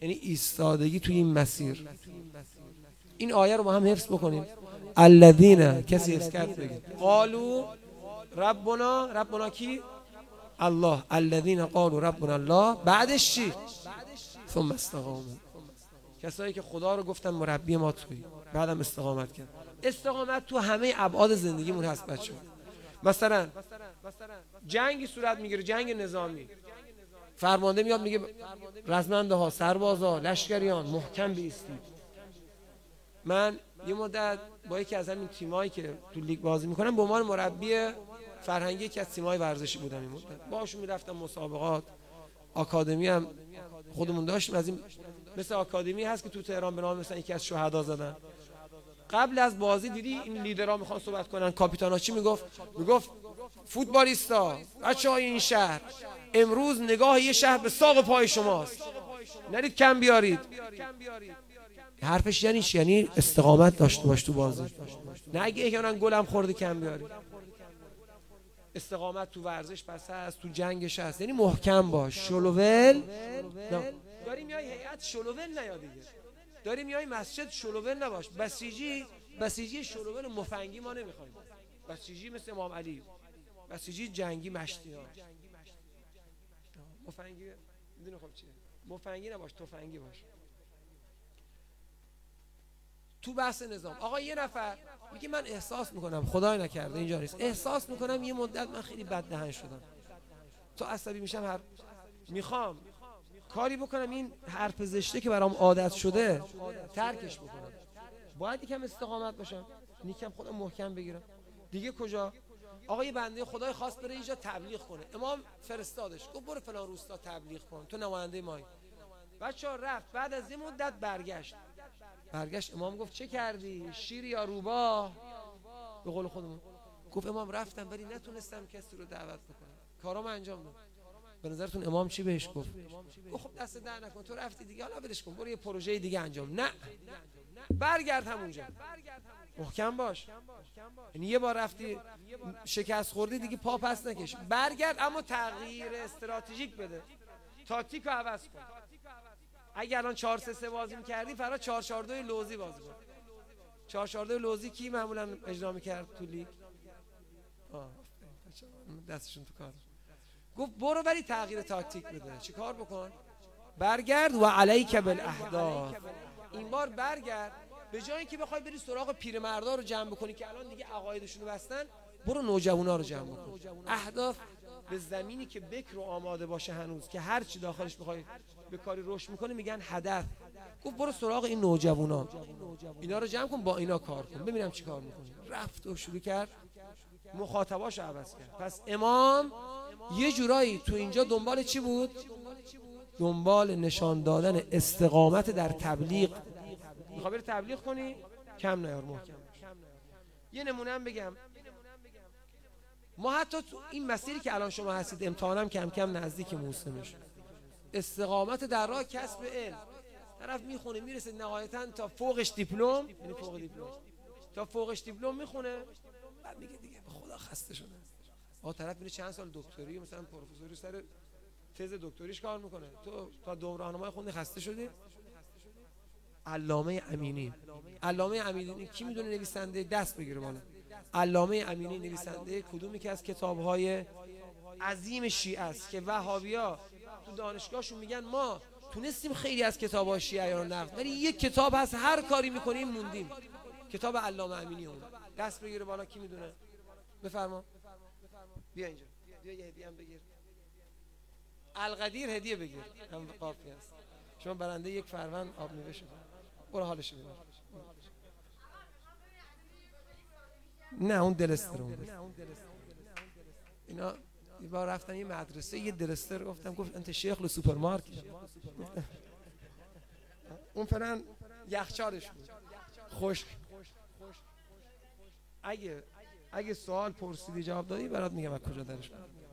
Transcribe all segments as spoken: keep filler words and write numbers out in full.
یعنی ایستادگی توی این مسیر. این آیه رو با هم حفظ بکنیم. الذین، کسی حفظ کرد بگید. قالوا ربنا، ربنا کی؟ الله. الذین قالوا ربنا الله، بعدش چی؟ ثم استقاموا. کسایی که خدا رو گفتن مربی ما توی، بعدم استقامت کرد. استقامت تو همه ابعاد زندگیمون هست بچه‌ها. مثلا جنگی صورت میگیره، جنگ نظامی، فرمانده میاد میگه رزمنده ها، سربازا، لشکریان محکم بایستید. من یه مدت با یکی از همین تیمایی که تو لیگ بازی میکنم به عنوان مربی فرهنگی یکی از تیم‌های ورزشی بودم. این مدت باهاشون میرفتم مسابقات. آکادمی هم خودمون داشتیم، از این مثل آکادمی هست که تو تهران به نام مثلا یکی از شهدا زدن. قبل از بازی دیدی این لیدرها میخوان صحبت کنن، کاپیتانا چی میگفت؟ میگفت فوتبالیستا، بچه‌های این شهر، امروز نگاه یه شهر به ساق پای شماست، نرید کم بیارید. حرفش یعنی چی؟ یعنی استقامت داشته باش تو بازی، نه اگه احیانا گلم خورده کم بیاری. استقامت تو ورزش پس هست، تو جنگش هست، یعنی محکم باش. شلوول داری میای هیئت شلوول نیا دیگه، داری میای مسجد شلوول نباش. بسیجی بسیجی شلوول مفنگی ما نمیخوایم. بسیجی مثل امام علی، بسیجی جنگی مشتی ها. مفنگی میدونی خب چیه؟ مفنگی نباش، تفنگی باش. تو بحث نظام آقا یه نفر میگه من احساس میکنم، خدای نکرده اینجا نیست، احساس میکنم یه مدت من خیلی بد دهن شدم، تو عصبی میشم، هر میخوام کاری بکنم این حرف زشته که برام عادت شده ترکش بکنم. باید یکم استقامت باشم، یکم خودم محکم بگیرم دیگه. کجا؟ آقا یه بنده خدای خواست بره اینجا تبلیغ کنه، امام فرستادش گفت برو فلان روستا تبلیغ کن، تو نماینده مایی. بچه‌ها رفت، بعد از این مدت برگشت. برگشت امام گفت چه کردی؟ شیر یا روباه؟ به قول خودمون گفت امام رفتم ولی نتونستم کسی رو دعوت بکنم، کارامو انجام دادم. به نظرتون امام چی بهش گفت؟ گفت خب دست در نکن، تو رفتی دیگه، حالا ولش کن، برو یه پروژه دیگه انجام. نه، برگرد همونجا، محکم باش. یعنی یه بار رفتی شکست خوردی دیگه پا پس نکش، برگرد، اما تغییر استراتژیک بده، تاکتیکو عوض کن. اگه الان چهار سه سه بازی می‌کردی، فردا چهار چهار دو لوزی بازی کن. چهار چهار دو لوزی کی معمولا اجرا می‌کرد تو لیگ؟ آه دستشون تو کار. گفت برو ولی تغییر تاکتیک بده. چیکار بکن؟ برگرد و علیک بالاهداف. این بار برگرد، به جای اینکه بخوای بری سراغ پیرمردا رو جمع بکنی که الان دیگه عقایدشون رو بستن، برو نوجوانا رو جمع بکن. اهداف به زمینی که بکر و آماده باشه هنوز، که هر چی داخلش بخوای به کاری رشد میکنه میگن هدف. گفت برو سراغ این نوجوانا، اینا رو جمع کن، با اینا کار کن، ببینم چی کار میکنی. رفت و شروع کرد مخاطباشو عوض کرد. پس امام یه جورایی تو اینجا دنبال چی بود؟ دنبال نشان دادن استقامت در تبلیغ. میخوای بری تبلیغ کنی؟ کم نیار، محکم. یه نمونه هم بگم، ما حتی تو این مسیری که الان شما هستید، امتحانم کم کم نزدیک موسمش، استقامت در راه کسب علم. طرف میخونه میرسه نهایتاً تا فوقش دیپلم، یعنی فوق دیپلم، تا فوقش دیپلم میخونه، بعد میگه دیگه به خدا خسته شدم. آقا طرف میره چند سال دکتری، مثلا پروفسوری سر تز دکتریش کار میکنه، تو تا دوم راهنمای خوندی خسته شدی. علامه امینی، علامه امینی کی میدونه نویسنده؟ دست بگیره بالا. علامه امینی نویسنده کدومی که از کتاب‌های عظیم شیعه است که وهابی‌ها تو دانشگاهشون میگن ما تونستیم خیلی از کتاب‌های شیعه رو نقد، ولی یک کتاب هست هر کاری میکنیم موندیم، کتاب علامه امینی. اون دست بگیره بالا کی میدونه؟ بفرما، بیا اینجا، بیا یه هدیه هم بگیر. القدیر هدیه بگیر، هم قافی است. شما برنده یک فروند آب میوه شد. برو حالش ببر. نه اون دلستر، اون اینا یه بار رفتن یه مدرسه، یه دلستر گفتم، گفت انت شیخ لو سوپرمارکت. اون فرن یخچالش بود خشک. اگه اگه سوال پرسیدی جواب دادی برات میگم از کجا درش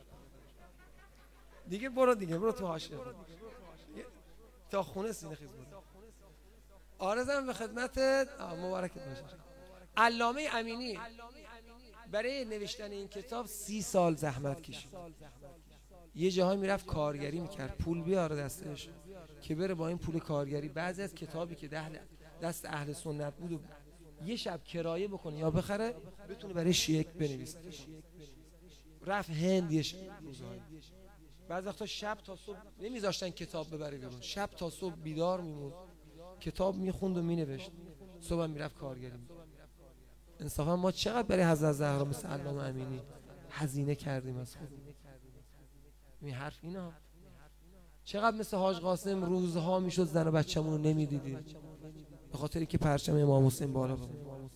دیگه. برو دیگه، برو تو حاشیه تا خونه سینه خیز برو. عارضم به خدمتت، مبارکت باشه. علامه امینی برای نوشتن این کتاب سی سال زحمت کشید. یه جاهایی میرفت کارگری میکرد، پول بیاره دستش که بره با این پول کارگری بعضی از کتابی که دست اهل سنت بود و یه شب کرایه بکنه یا بخره بتونه برای شیعه بنویسه. رفت هند یه روزایی، بعضی وقتا شب تا صبح نمیذاشتن کتاب ببره بیرون، شب تا صبح بیدار میموند کتاب میخوند و مینوشت، صبح هم میرفت کارگری میکرد. انصافا ما چقدر برای حضرت زهرا مثل علامه امینی هزینه کردیم از خود این حرف اینا، چقدر مثل حاج قاسم روزها میشد زن و بچه‌مون رو نمیدیدیم به خاطری که پرچم امام حسین بالا بود.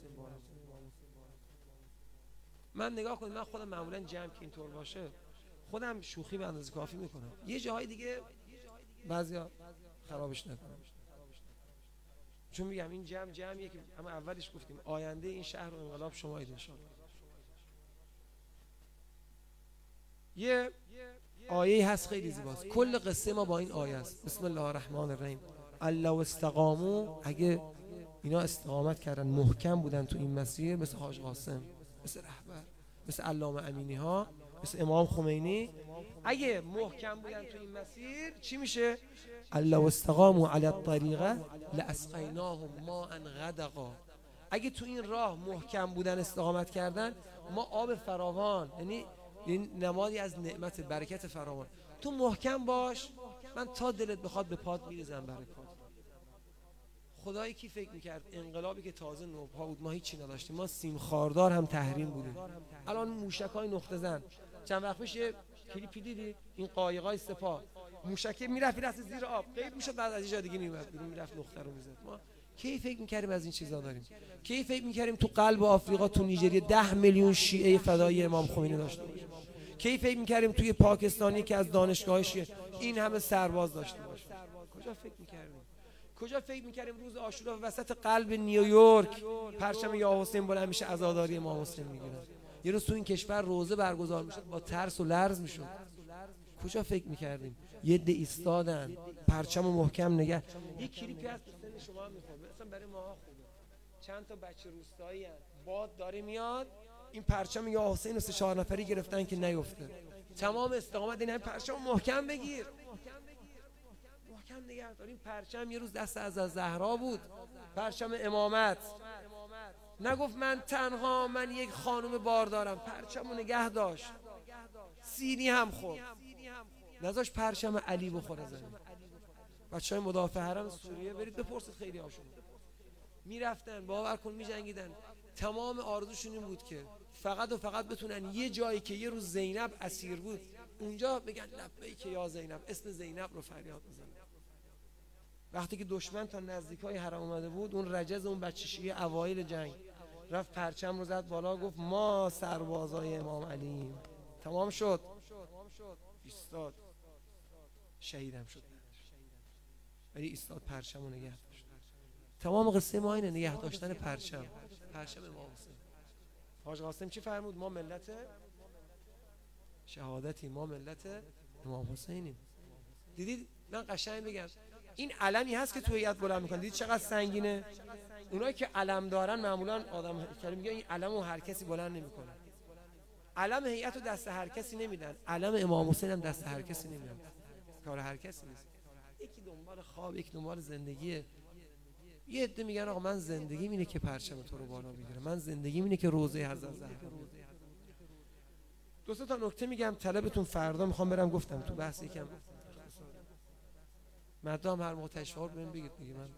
من نگاه کنید، من خودم معمولا جمع که اینطور باشه خودم شوخی به اندازه کافی میکنم، یه جاهای دیگه بعضیا خرابش نکنم، چون میگم این جمع جمعیه که اما اولش گفتیم آینده این شهر و انقلاب شمایید انشاءالله. یه آیه هست خیلی زیباست، کل قصه ما با این آیه است. بسم الله الرحمن الرحیم. الله استقامو، اگه اینا استقامت کردن محکم بودن تو این مسیر، مثل حاج قاسم، مثل رهبر، مثل علامه امینی ها، مثل امام خمینی، اگه محکم بودن تو این مسیر چی میشه؟ الله استقامو علی الطریقه لاسقیناهم ماء غدقا. اگه تو این راه محکم بودن استقامت کردن ما آب فراوان، یعنی این نمادی از نعمت برکت فراوان. تو محکم باش، من تا دلت بخواد به پات میریزم برکات. خدایی کی فکر میکرد انقلابی که تازه نوپا بود ما هیچی نداشتیم، ما سیم خاردار هم تحریم بودیم، الان موشکای نقطه زن. چند وقت پیش یه کلیپی دیدی این قایقای سپاه موشکه میرفت میرفت زیر آب غیب میشد، بعد از جا دیگه میومد بیرون میرفت نقطه رو میزد. ما کی فکر میکردیم از این چیزا داریم؟ کی فکر میکردیم تو قلب آفریقا تو نیجریه ده میلیون شیعه فدایی امام خمینی داشته باشیم؟ کی فکر میکردیم توی پاکستانی که از دانشگاه شیعه این همه سرباز داشته باشه؟ کجا فکر میکردیم؟ کجا فکر میکردیم روز عاشورا وسط قلب نیویورک پرچم یا حسین بلند میشه عزاداری امام حسین میگیرن؟ یه روز تو این کشور روزه برگزار میشد با ترس و لرز میشد. کجا فکر میکردیم؟ یه ده ایستادن پرچم محکم نگه. یه کلیپی هست سن شما میخواد مثلا برای ماها خوبه، چند تا بچه روستایی هست باد داره میاد این پرچم یا حسین رو سه چهار نفری گرفتن که نیفته. تمام استقامت این پرچم محکم بگیر، محکم نگه دار. این پرچم یه روز دست از زهرا بود، پرچم امامت. نگفت من تنها، من یک خانم بار دارم، پرچم رو نگه داشت، سینی هم خورد، نذاش پرچم علی بخوره زمین. بچه های مدافع حرم سوریه برید بپرسید، خیلی هاشون میرفتن باور کن میجنگیدن، تمام آرزوشون این بود که فقط و فقط بتونن یه جایی که یه روز زینب اسیر بود اونجا بگن لبیک یا زینب، اسم زینب رو فریاد بزنن. وقتی که دشمن تا نزدیکای حرم اومده بود، اون رجز اون بچه شیعه اوایل جنگ رفت پرچم رو زد بالا، گفت ما سربازای امام علیم. تمام شد، ایستاد، شهیدم شد، ولی ایستاد پرچم رو نگه داشت. تمام قصه ما اینه، نگه داشتن پرچم، پرچم امام حسین. حاج قاسم چی فرمود؟ ما ملت شهادتی، ما ملت امام حسینیم. دیدید من قشنگ بگم، این علمی هست که تو هیئت بلند میکنن، دیدید چقدر سنگینه؟ اونایی که علم دارن معمولا آدم هیکلی میگن این علمو هر کسی بلند نمیکنه. علم هیئت رو دست هر کسی نمیدن، علم امام حسین هم دست هر کسی نمیدن، کار هر کسی نیست. یکی دنبال خواب، یکی دنبال زندگیه. یه عده میگن آقا من زندگی اینه که پرچم تو رو بالا بگیره، من زندگی اینه که روضه حضرت زهرا. دو سه تا نکته میگم طلبتون فردا میخوام برم، گفتم تو بحث یکم مدام هر موقع تشوار بهم بگید میگه من.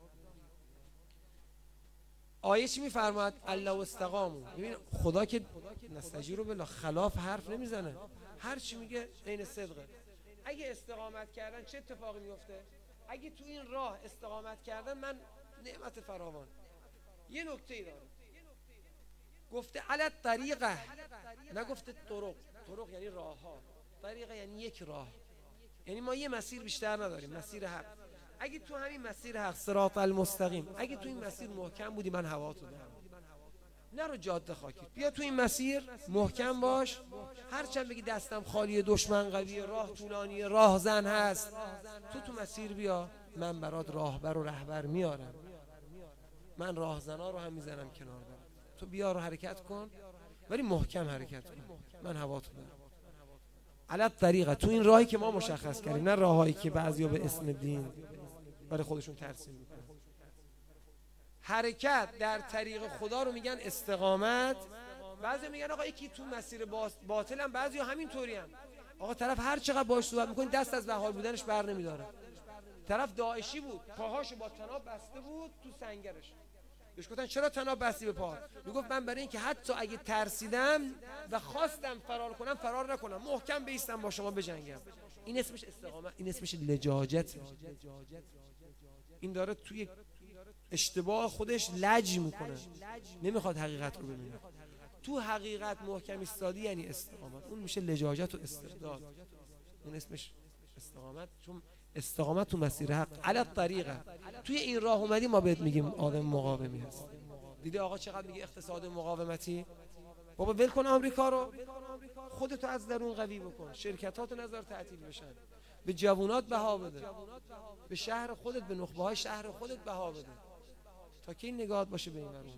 آیه چی میفرماد؟ الله استقامو. ببین خدا که نستجیرو بالله خلاف حرف نمیزنه، هر چی میگه عین صدقه. اگه استقامت کردن چه اتفاقی میفته؟ اگه تو این راه استقامت کردن من نعمت فراوان. یه نکته ای داره، گفته علی الطریقه، نگفته طرق. طرق یعنی راه ها، طریقه یعنی یک راه، یعنی ما یه مسیر بیشتر نداریم، مسیر حق. اگه تو همین مسیر حق، صراط المستقیم، اگه تو این مسیر محکم بودی من هواتو دارم، نرو جاده خاکی، بیا تو این مسیر محکم باش. هرچند بگی دستم خالی، دشمن قویه، راه طولانیه، راه زن هست، تو تو مسیر بیا، من برات راهبر و رهبر میارم، من راهزنا رو هم میزنم کنار برات، تو بیا رو حرکت کن، ولی محکم حرکت کن، من هواتو دارم. علی طریقه، تو این راهی که ما مشخص کردیم، نه راهایی که بعضیا به اسم دین برای خودشون ترسیم میکنن. حرکت در طریق خدا رو میگن استقامت. بعضی میگن آقا یکی تو مسیر باطل هم، بعضی همین طوری هم. آقا طرف هر چقدر باهاش صحبت میکنی دست از بحال بودنش بر نمیداره. طرف داعشی بود، پاهاشو با طناب بسته بود تو سنگرش. بهش گفتن چرا طناب بستی به پا؟ میگفت من برای اینکه حتی اگه ترسیدم و خواستم فرار کنم فرار نکنم، محکم بایستم با شما بجنگم. این اسمش استقامت، این اسمش لجاجت. این داره توی اشتباه خودش لج میکنه، نمیخواد حقیقت رو ببینه. تو حقیقت محکم ایستادی یعنی استقامت. اون میشه لجاجت و استعداد، اون اسمش استقامت. چون استقامت تو مسیر حق علی طریقه. توی این راه اومدی ما بهت میگیم آدم مقاومی هست. دیدی آقا چقدر میگه اقتصاد مقاومتی؟ بابا ول کن آمریکا رو، خودتو از درون قوی بکن، شرکتاتو نظر تعطیل بشن، به جوونات بها بده، به شهر خودت، به نخبه های شهر خودت بها بده، تا که این نگاهت باشه به این ورون.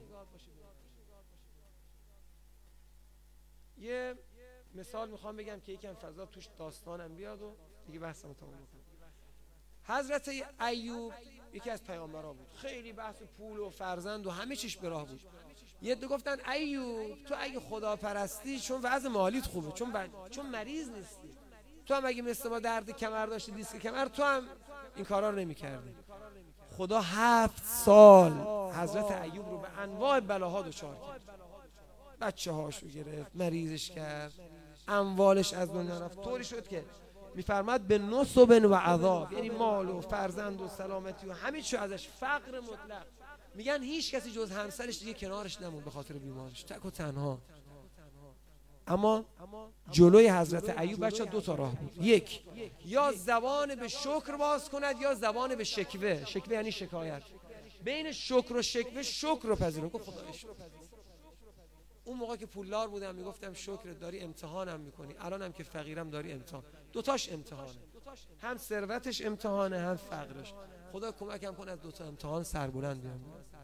یه مثال میخوام بگم که یکم فضا توش داستانم بیاد و دیگه بحثم تمام کنم. حضرت ایوب یکی از پیامبران بود، خیلی بحث پول و فرزند و همه چیش به راه بود. یه عده گفتن ایوب تو اگه خدا پرستی، چون وضع مالیت خوبه، چون بن... چون مریض نیستی، تو هم اگه مثل ما درد کمر داشتی، دیسک کمر، تو هم این کارا رو نمی‌کردی. خدا هفت سال حضرت ایوب رو به انواع بلاها دچار کرد. بچه هاشو گرفت، مریضش کرد، اموالش از دنیا رفت، طوری شد که میفرماد به نصب و عذاب، یعنی مال و فرزند و سلامتی و همه چیز ازش، فقر مطلق. میگن هیچ کسی جز همسرش دیگه کنارش نموند به خاطر بیمارش، تک و تنها. اما جلوی حضرت ایوب بچه دو تا راه بود، یک یا زبان به شکر باز کند یا زبان به شکوه. شکوه یعنی شکایت. بین شکر و شکوه شکر رو پذیرون. گفت خدا شکر. اون موقع که پولدار بودم میگفتم شکر، داری امتحانم میکنی. الانم که فقیرم داری امتحان. دوتاش امتحانه، هم ثروتش امتحانه هم فقرش. خدا کمکم کنه از دوتا امتحان سربلند بیام.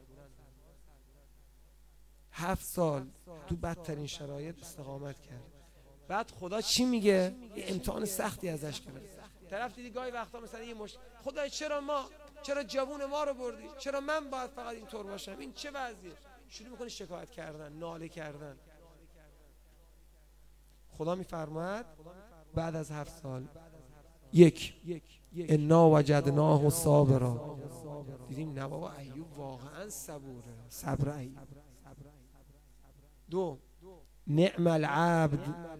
هفت سال تو بدترین شرایط استقامت کرد. بعد خدا چی میگه؟ یه امتحان سختی ازش گرفت. طرف دیدی گاهی وقتا مثلا یه مش خدای چرا ما، چرا جوون ما رو بردی، چرا من باید فقط اینطور باشم، این چه وضعیه؟ شروع میکنه شکایت کردن، ناله کردن. خدا میفرماید بعد از هفت سال یک انا وجدناه صابرا، دیدیم نه بابا ایوب واقعا صبوره، صبر ایوب. دو نعم العبد،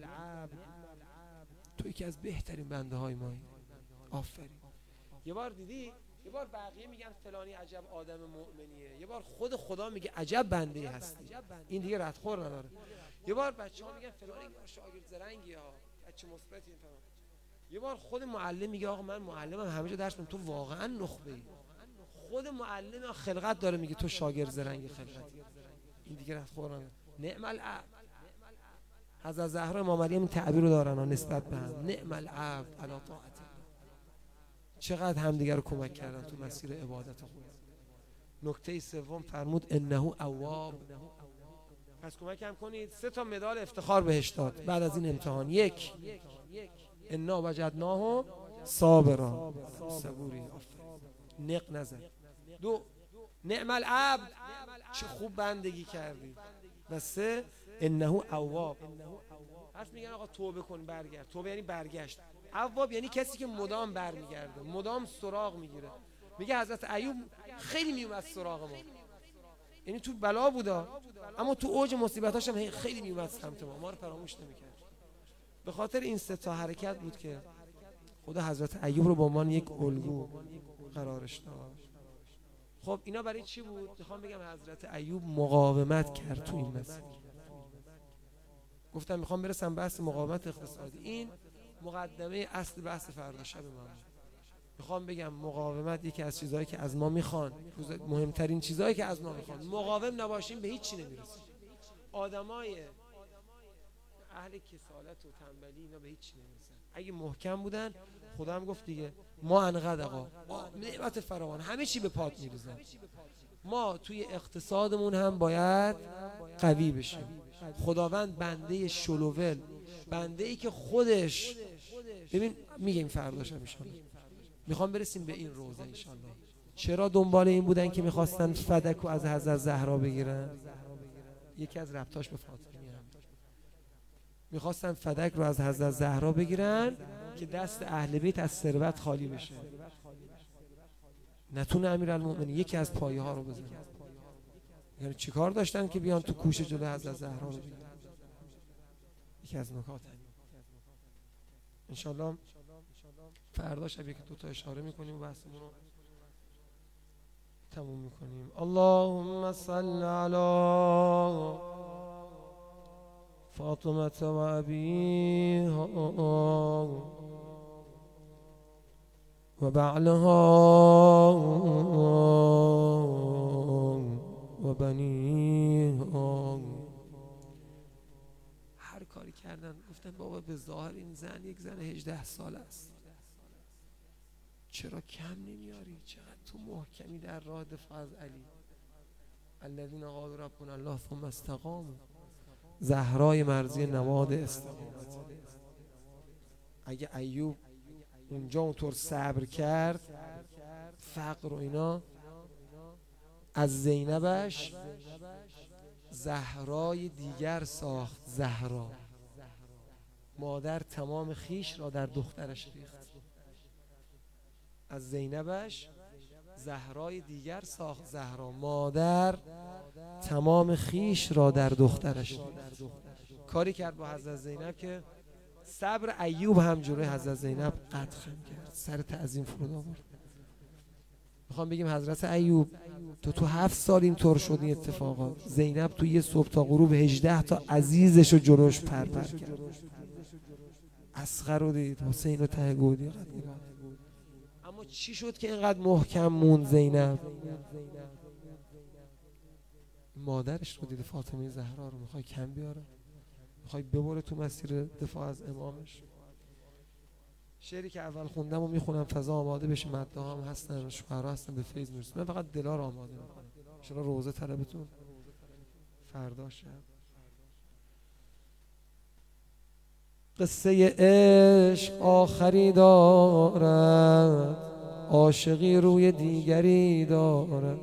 تو یکی از بهترین بنده های مایی، آفرین. یه بار دیدی، یه بار بقیه میگن فلانی عجب آدم مؤمنیه، یه بار خود خدا میگه عجب بنده هستی. این دیگه ردخور نداره. یه بار بچه‌ها میگن فلانی شاگرد زرنگی ها، بچه مثبتی. یه بار خود معلم میگه آقا من معلمم، همه جا درس میدم، تو واقعا نخبه‌ای. خود معلم خلقت داره میگه تو شاگرد زرنگ خلقتی. این دیگه ردخور نداره. نعم العبد. حضرت زهرا امام مریم این تعبیر رو دارن نسبت به هم. نعم العبد علی طاعت. چقدر همدیگر رو کمک کردن تو مسیر عبادت خدا. نکته سوم فرمود انه اواب. پس کمک هم کنید. سه تا مدال افتخار بهش داد بعد از این امتحان. یک انا وجدناه صابرا، صبوری، نق نزد. دو نعم العبد، چه خوب بندگی کردی. و سه انه اواب. پس میگن آقا توبه کن برگرد. توبه یعنی برگشت. اواب یعنی کسی که مدام برمیگرده، مدام سراغ میگیره. میگه حضرت ایوب خیلی میومد سراغ ما، یعنی تو بلا بودا اما تو اوج مصیبتاش هم خیلی میومد سمت ما، ما رو فراموش نمیکرد. به خاطر این سه تا حرکت بود که خدا حضرت ایوب رو با عنوان یک الگو قرارش داد. خب اینا برای چی بود؟ میخوام بگم حضرت ایوب مقاومت کرد تو این مسیر. گفتم میخوام برسم بحث مقاومت اقتصادی. این مقدمه اصل بحث فردا شب ما. میخوام بگم مقاومت یکی از چیزهایی که از ما میخوان، مهمترین چیزهایی که از ما میخوان. مقاوم نباشیم به هیچ چی نمیرسیم. آدمای اهل کسالت و تنبلی اینا به هیچ چی نمیرسن. اگه محکم بودن خدا هم گفت دیگه ما انقدر آقا نعمت فراوان همه چی به پات میریزن. ما توی اقتصادمون هم باید قوی بشیم. خداوند بنده شلوول، بنده ای که خودش ببین میگیم فرداش ان شاء الله میخوام برسیم به این روزه ان شاء الله. چرا دنبال این بودن که میخواستن فدک رو از حضرت زهرا بگیرن؟ یکی از ربطاش به فاطمی هم میخواستن فدک رو از حضرت زهرا بگیرن که دست اهل بیت از ثروت خالی بشه، نتونه امیرالمومنین یکی از پایه ها رو بزنه. یعنی چیکار داشتن که بیان تو کوشه جلو حضرت زهرا رو بگیرن؟ یکی از نکات ان شاء الله فردا شب یک دو تا اشاره میکنیم و بحثمون رو تموم میکنیم. اللهم صل علی فاطمه و ابیها و بعلها و بنیها. هر کاری کردن گفتن بابا به ظاهر این زن یک زن هجده ساله است، چرا کم نمیاری؟ چقدر تو محکمی در راه دفاع از علی. الذین قالوا ربنا الله ثم استقاموا. زهرای مرضی نماد استقامت. اگه ایوب اونجا اونطور صبر کرد فقر و اینا، از زینبش زهرای دیگر ساخت. زهرا مادر تمام خیش را در دخترش ریخت. از زینبش زهرای دیگر ساخت. زهرا مادر تمام خیش را در دخترش ریخت. کاری کرد با حضرت زینب که صبر ایوب هم جلوی حضرت زینب قد خم کرد، سر تعظیم فرود آورد. میخوام بگیم حضرت ایوب تو تو هفت سال اینطور شد این اتفاقات. زینب تو یه صبح تا غروب هجده تا عزیزش رو جلوش پرپر کرد. اصغر رو دید، حسین رو ته گودی. اما چی شد که اینقدر محکم موند زینب؟ مادرش رو دید. فاطمه زهرا رو میخوای کم بیاره، میخوای ببره تو مسیر دفاع از امامش. شعری که اول خوندم و میخونم فضا آماده بشه، مدده هم هستن، شعرها هستن، به فیض میرسیم. من فقط دلار آماده میکنم. شما روزه طلبتون فردا شب. قصه عشق آخری دارد، عاشقی روی دیگری دارد.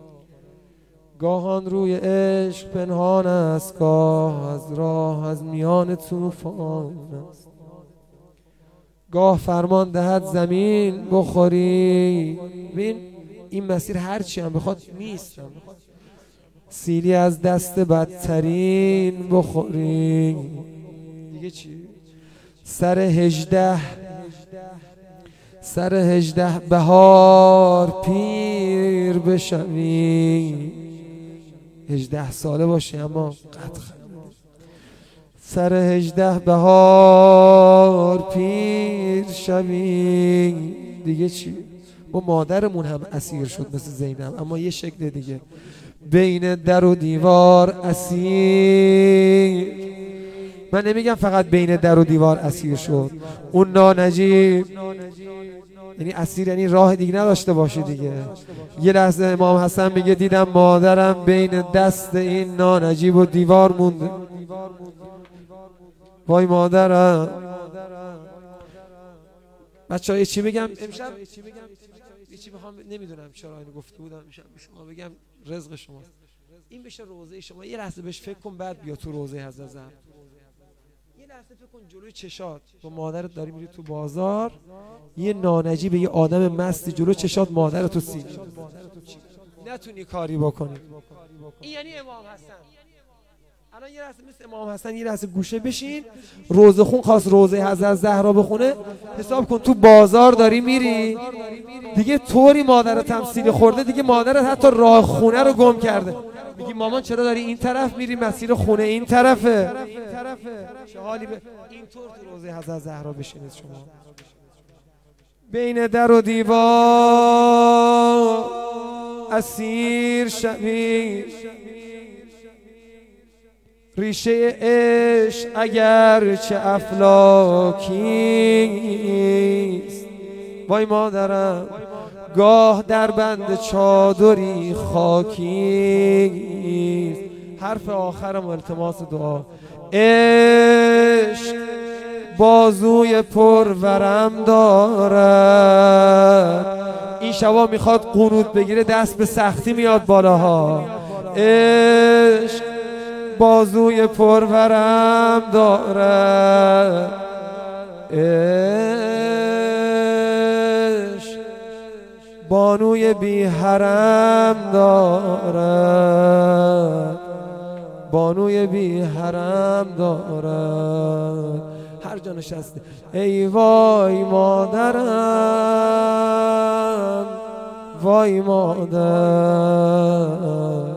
گاهان روی عشق پنهان است، گاه از راه از میان طوفان است. گاه فرمان دهد زمین بخوری. ببین این مسیر هرچی هم بخواد میستم، سیلی از دست بدترین بخوری. دیگه چی؟ سر هجده سر هجده بهار پیر بشوی. هجده ساله باشی اما قد خم. سر هجده بهار پیر شوی. دیگه چی؟ با مادرمون هم اسیر شد مثل زینب، اما یه شکل دیگه. بین در و دیوار اسیر. من نمیگم فقط بین در و دیوار اسیر شد. اون نانجیب یعنی اسیر، یعنی راه دیگه نداشته باشه دیگه. یه لحظه امام حسن میگه دیدم مادرم بین دست این نانجیب و دیوار مونده. وای مادرم. بچه‌ها یه چی بگم امشب؟ یه چی بخوام، نمیدونم چرا اینو گفته بودم امشب به شما بگم، رزق شماست. این بشه روزه شما. یه لحظه بهش فکر کن، بعد بیا تو روزه حضرت زهرا. یه لحظه فکر کن جلوی چشات با مادرت داری میری تو بازار، یه نانجی به یه آدم مستی جلوی چشات مادرت تو سیب نتونی کاری بکنی. این یعنی امام حسن. الان یه لحظه مثل امام حسن یه لحظه گوشه بشین. روزه خون خواست روزه حضرت زهرا بخونه، حساب کن تو بازار داری میری دیگه، طوری مادر تمثیلی خورده دیگه، مادرت حتی راه خونه رو گم کرده. میگی مامان چرا داری این طرف میری؟ مسیر خونه این طرفه. چه حالی به اینطور تو روزه حضرت زهرا بشینید شما. بین در و دیوار اسیر شوی. ریشه عشق اگر چه افلاکیست. وای مادرم گاه در بند چادری خاکیست. حرف آخرم التماس دعا. عشق بازوی پرورم دارد. این شبا میخواد قنوت بگیره، دست به سختی میاد بالاها. عشق بازوی پرورم دارد، عشق بانوی بی حرم دارد، بانوی بی حرم دارد. هر جا نشسته ای وای مادرم، وای مادر